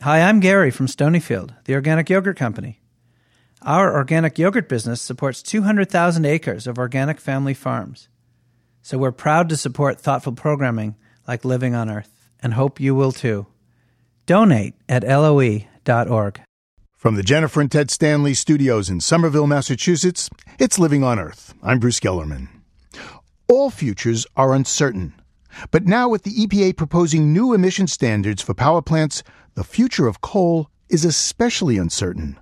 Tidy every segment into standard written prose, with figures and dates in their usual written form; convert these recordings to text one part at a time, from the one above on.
Hi, I'm Gary from Stonyfield, the organic yogurt company. Our organic yogurt business supports 200,000 acres of organic family farms. So we're proud to support thoughtful programming like Living on Earth, and hope you will too. Donate at LOE.org. From the Jennifer and Ted Stanley studios in Somerville, Massachusetts, it's Living on Earth. I'm Bruce Gellerman. All futures are uncertain. But now with the EPA proposing new emission standards for power plants, the future of coal is especially uncertain.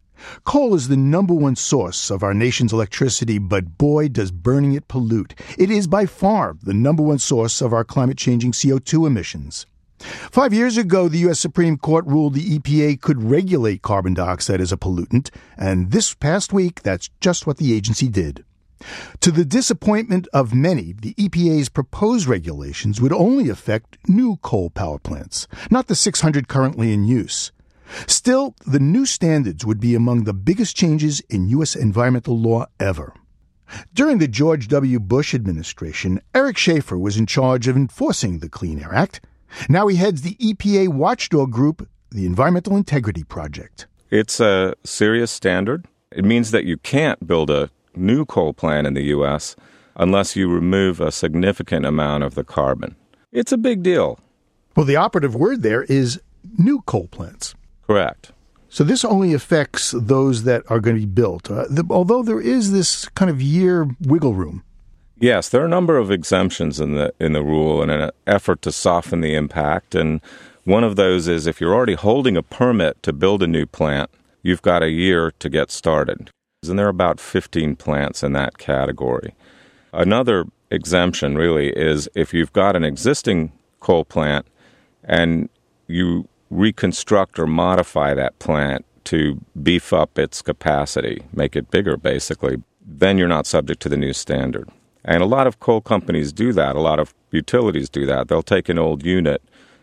Coal is the number one source of our nation's electricity, but boy, does burning it pollute. It is by far the number one source of our climate-changing CO2 emissions. 5 years ago, the U.S. Supreme Court ruled the EPA could regulate carbon dioxide as a pollutant, and this past week, that's just what the agency did. To the disappointment of many, the EPA's proposed regulations would only affect new coal power plants, not the 600 currently in use. Still, the new standards would be among the biggest changes in U.S. environmental law ever. During the George W. Bush administration, Eric Schaefer was in charge of enforcing the Clean Air Act. Now he heads the EPA watchdog group, the Environmental Integrity Project. It's a serious standard. It means that you can't build a new coal plant in the U.S. unless you remove a significant amount of the carbon. It's a big deal. Well, the operative word there is new coal plants. Correct. So this only affects those that are going to be built, although there is this kind of year wiggle room. Yes, there are a number of exemptions in the rule in an effort to soften the impact, and one of those is if you're already holding a permit to build a new plant, you've got a year to get started. And there are about 15 plants in that category. Another exemption, really, is if you've got an existing coal plant and you reconstruct or modify that plant to beef up its capacity, make it bigger, basically, then you're not subject to the new standard. And a lot of coal companies do that. A lot of utilities do that. They'll take an old unit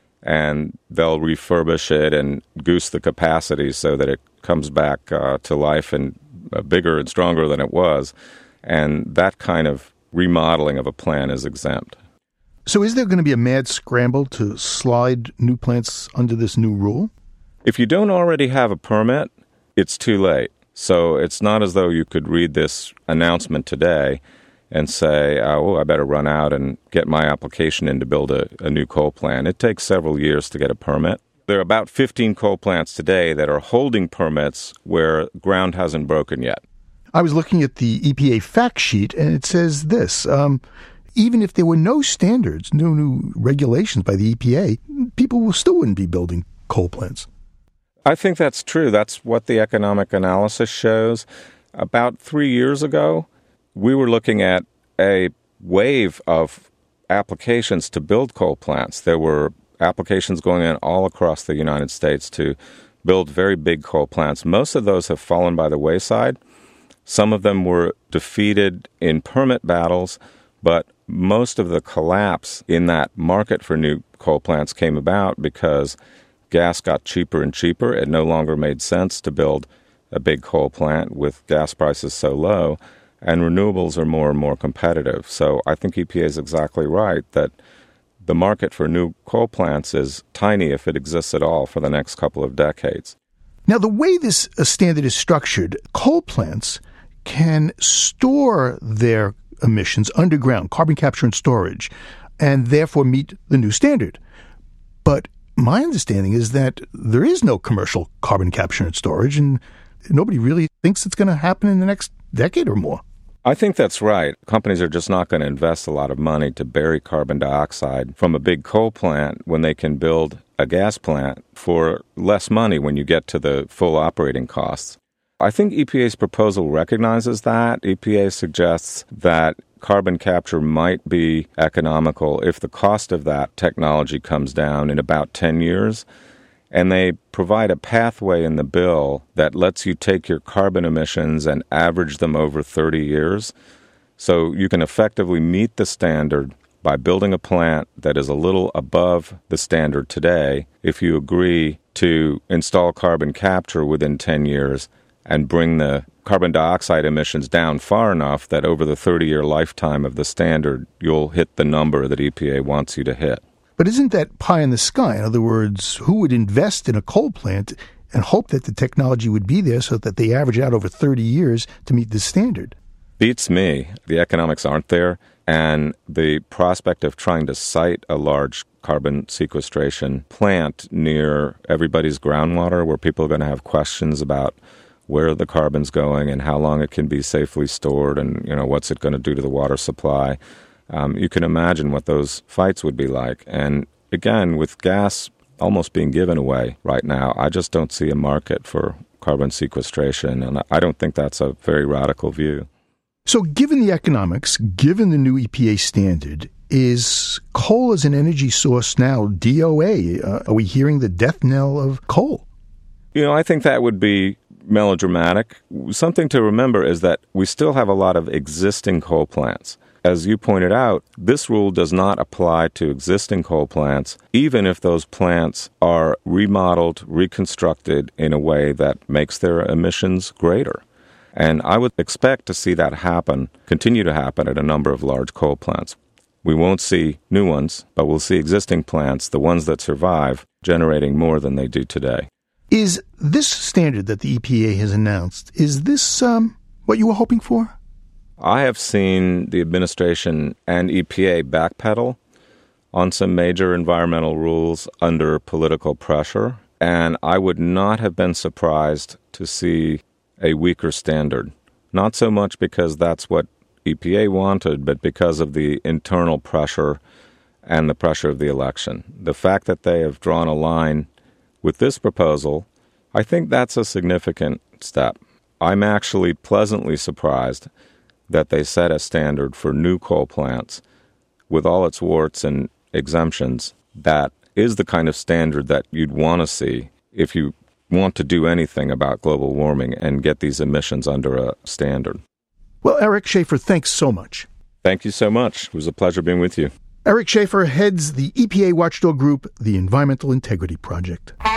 and they'll refurbish it and goose the capacity so that it comes back to life and bigger and stronger than it was. And that kind of remodeling of a plant is exempt. So is there going to be a mad scramble to slide new plants under this new rule? If you don't already have a permit, it's too late. So it's not as though you could read this announcement today and say, oh, I better run out and get my application in to build a new coal plant. It takes several years to get a permit. There are about 15 coal plants today that are holding permits where ground hasn't broken yet. I was looking at the EPA fact sheet, and it says this. Even if there were no standards, no new regulations by the EPA, people still wouldn't be building coal plants. I think that's true. That's what the economic analysis shows. About 3 years ago, we were looking at a wave of applications to build coal plants. There were applications going in all across the United States to build very big coal plants. Most of those have fallen by the wayside. Some of them were defeated in permit battles, but most of the collapse in that market for new coal plants came about because gas got cheaper and cheaper. It no longer made sense to build a big coal plant with gas prices so low, and renewables are more and more competitive. So I think EPA is exactly right that the market for new coal plants is tiny if it exists at all for the next couple of decades. Now, the way this standard is structured, coal plants can store their emissions underground, carbon capture and storage, and therefore meet the new standard. But my understanding is that there is no commercial carbon capture and storage, and nobody really thinks it's going to happen in the next decade or more. I think that's right. Companies are just not going to invest a lot of money to bury carbon dioxide from a big coal plant when they can build a gas plant for less money when you get to the full operating costs. I think EPA's proposal recognizes that. EPA suggests that carbon capture might be economical if the cost of that technology comes down in about 10 years. And they provide a pathway in the bill that lets you take your carbon emissions and average them over 30 years. So you can effectively meet the standard by building a plant that is a little above the standard today if you agree to install carbon capture within 10 years and bring the carbon dioxide emissions down far enough that over the 30-year lifetime of the standard, you'll hit the number that EPA wants you to hit. But isn't that pie in the sky? In other words, who would invest in a coal plant and hope that the technology would be there so that they average out over 30 years to meet this standard? Beats me. The economics aren't there, and the prospect of trying to site a large carbon sequestration plant near everybody's groundwater where people are going to have questions about where the carbon's going and how long it can be safely stored and, what's it going to do to the water supply. You can imagine what those fights would be like. And again, with gas almost being given away right now, I just don't see a market for carbon sequestration, and I don't think that's a very radical view. So given the economics, given the new EPA standard, is coal as an energy source now DOA? Are we hearing the death knell of coal? I think that would be melodramatic. Something to remember is that we still have a lot of existing coal plants. As you pointed out, this rule does not apply to existing coal plants, even if those plants are remodeled, reconstructed in a way that makes their emissions greater. And I would expect to see that continue to happen at a number of large coal plants. We won't see new ones, but we'll see existing plants, the ones that survive, generating more than they do today. Is this standard that the EPA has announced, is this what you were hoping for? I have seen the administration and EPA backpedal on some major environmental rules under political pressure, and I would not have been surprised to see a weaker standard. Not so much because that's what EPA wanted, but because of the internal pressure and the pressure of the election. The fact that they have drawn a line with this proposal, I think that's a significant step. I'm actually pleasantly surprised that they set a standard for new coal plants with all its warts and exemptions that is the kind of standard that you'd want to see if you want to do anything about global warming and get these emissions under a standard. Well, Eric Schaefer, thanks so much. Thank you so much. It was a pleasure being with you. Eric Schaefer heads the EPA watchdog group, the Environmental Integrity Project.